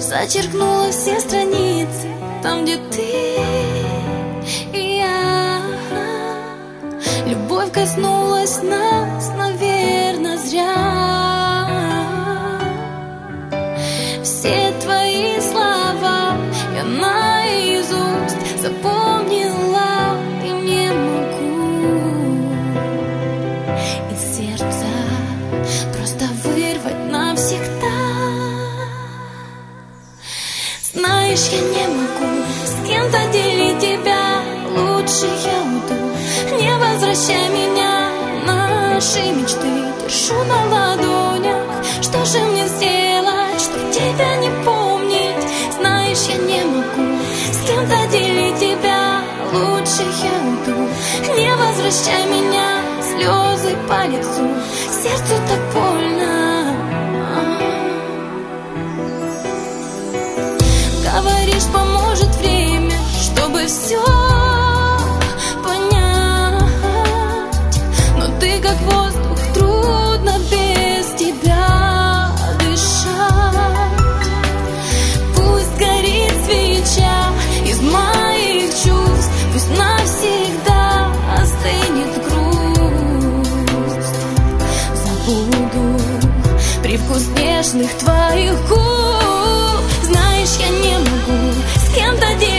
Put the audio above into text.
зачеркнула все страницы, там, где ты и я. Любовь коснулась нас, наверное, зря. Все твои слова я наизусть запомнила и не могу из сердца просто вырвать навсегда. Знаешь, я не могу с кем-то делить тебя, лучше я уйду. Не возвращай меня, наши мечты держу на ладонях. Что же мне сделать, чтоб тебя не помнить? Знаешь, я не могу с кем-то делить тебя, лучше я уйду. Не возвращай меня, слезы по лицу, сердцу так больно. Говоришь, поможет время, чтобы все понять. Но ты как воздух, трудно без тебя дышать. Пусть горит свеча из моих чувств, пусть навсегда остынет грусть. Забуду привкус нежных твоих губ. Знаешь, я не могу с кем-то делить